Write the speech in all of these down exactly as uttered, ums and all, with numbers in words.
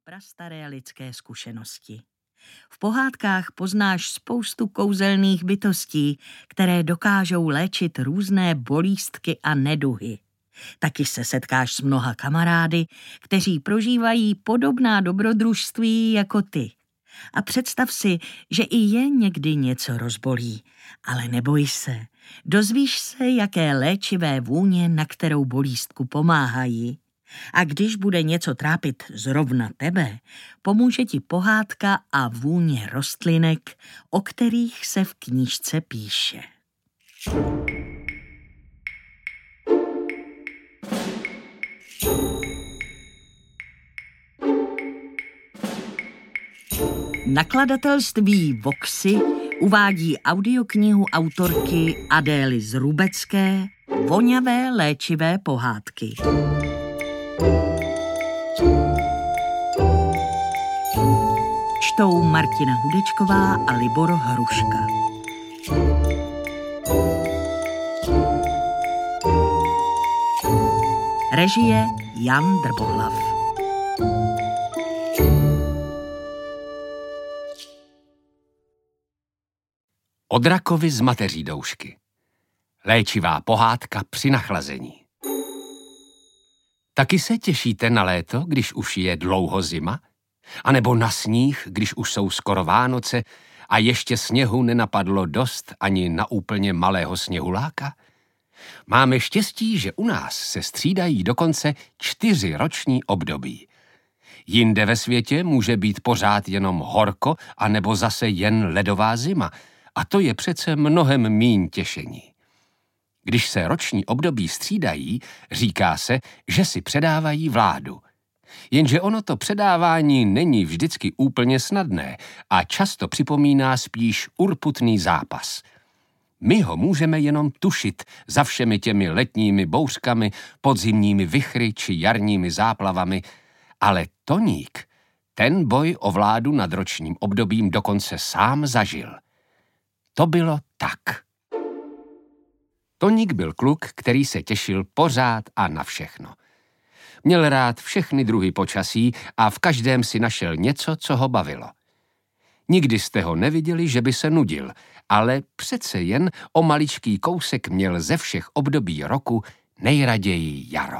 prastaré lidské zkušenosti. V pohádkách poznáš spoustu kouzelných bytostí, které dokážou léčit různé bolístky a neduhy. Taky se setkáš s mnoha kamarády, kteří prožívají podobná dobrodružství jako ty. A představ si, že i je někdy něco rozbolí, ale neboj se. Dozvíš se, jaké léčivé vůně na kterou bolístku pomáhají. A když bude něco trápit zrovna tebe, pomůže ti pohádka a vůně rostlinek, o kterých se v knížce píše. Nakladatelství Voxy uvádí audioknihu autorky Adély Zrubecké Voňavé léčivé pohádky. Čtou Martina Hudečková a Libor Hruška. Režie Jan Drbohlav. O drakovi z mateří doušky. Léčivá pohádka při nachlazení. Taky se těšíte na léto, když už je dlouho zima? A nebo na sníh, když už jsou skoro Vánoce a ještě sněhu nenapadlo dost ani na úplně malého sněhuláka? Máme štěstí, že u nás se střídají dokonce čtyři roční období. Jinde ve světě může být pořád jenom horko a nebo zase jen ledová zima. A to je přece mnohem míň těšení. Když se roční období střídají, říká se, že si předávají vládu. Jenže ono to předávání není vždycky úplně snadné a často připomíná spíš urputný zápas. My ho můžeme jenom tušit za všemi těmi letními bouřkami, podzimními vichry či jarními záplavami, ale Toník ten boj o vládu nad ročním obdobím dokonce sám zažil. To bylo tak. Toník byl kluk, který se těšil pořád a na všechno. Měl rád všechny druhy počasí a v každém si našel něco, co ho bavilo. Nikdy jste ho neviděli, že by se nudil, ale přece jen o maličký kousek měl ze všech období roku nejraději jaro.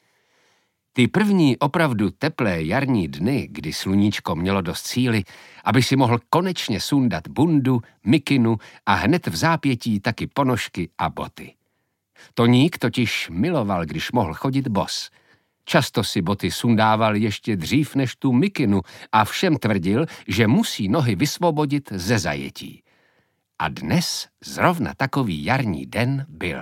Ty první opravdu teplé jarní dny, kdy sluníčko mělo dost síly, aby si mohl konečně sundat bundu, mikinu a hned v zápětí taky ponožky a boty. Toník totiž miloval, když mohl chodit bos. Často si boty sundával ještě dřív než tu mikinu a všem tvrdil, že musí nohy vysvobodit ze zajetí. A dnes zrovna takový jarní den byl.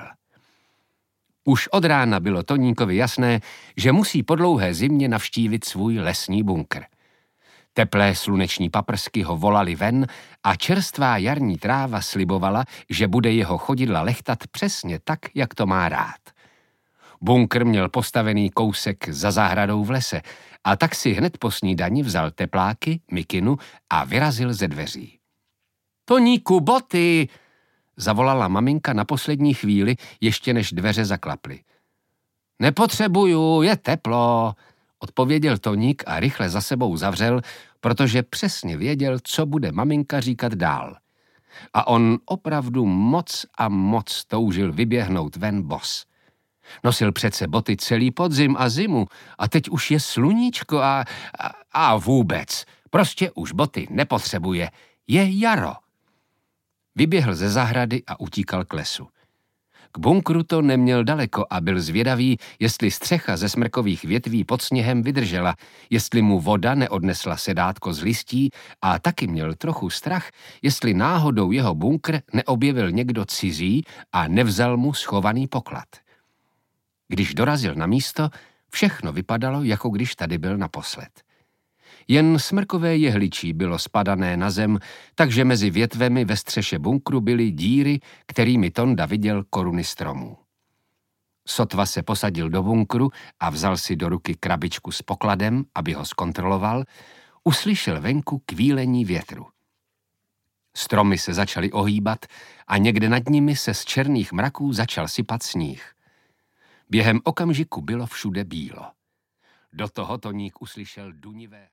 Už od rána bylo Toníkovi jasné, že musí po dlouhé zimě navštívit svůj lesní bunkr. Teplé sluneční paprsky ho volaly ven a čerstvá jarní tráva slibovala, že bude jeho chodidla lechtat přesně tak, jak to má rád. Bunkr měl postavený kousek za zahradou v lese a tak si hned po snídani vzal tepláky, mikinu a vyrazil ze dveří. Toníku, boty! Zavolala maminka na poslední chvíli, ještě než dveře zaklaply. Nepotřebuju, je teplo, odpověděl Toník a rychle za sebou zavřel, protože přesně věděl, co bude maminka říkat dál. A on opravdu moc a moc toužil vyběhnout ven bos. Nosil přece boty celý podzim a zimu a teď už je sluníčko a, a, a vůbec. Prostě už boty nepotřebuje. Je jaro. Vyběhl ze zahrady a utíkal k lesu. K bunkru to neměl daleko a byl zvědavý, jestli střecha ze smrkových větví pod sněhem vydržela, jestli mu voda neodnesla sedátko z listí a taky měl trochu strach, jestli náhodou jeho bunkr neobjevil někdo cizí a nevzal mu schovaný poklad. Když dorazil na místo, všechno vypadalo, jako když tady byl naposled. Jen smrkové jehličí bylo spadané na zem, takže mezi větvemi ve střeše bunkru byly díry, kterými Tonda viděl koruny stromů. Sotva se posadil do bunkru a vzal si do ruky krabičku s pokladem, aby ho zkontroloval, uslyšel venku kvílení větru. Stromy se začaly ohýbat a někde nad nimi se z černých mraků začal sypat sníh. Během okamžiku bylo všude bílo. Do toho Toník uslyšel dunivé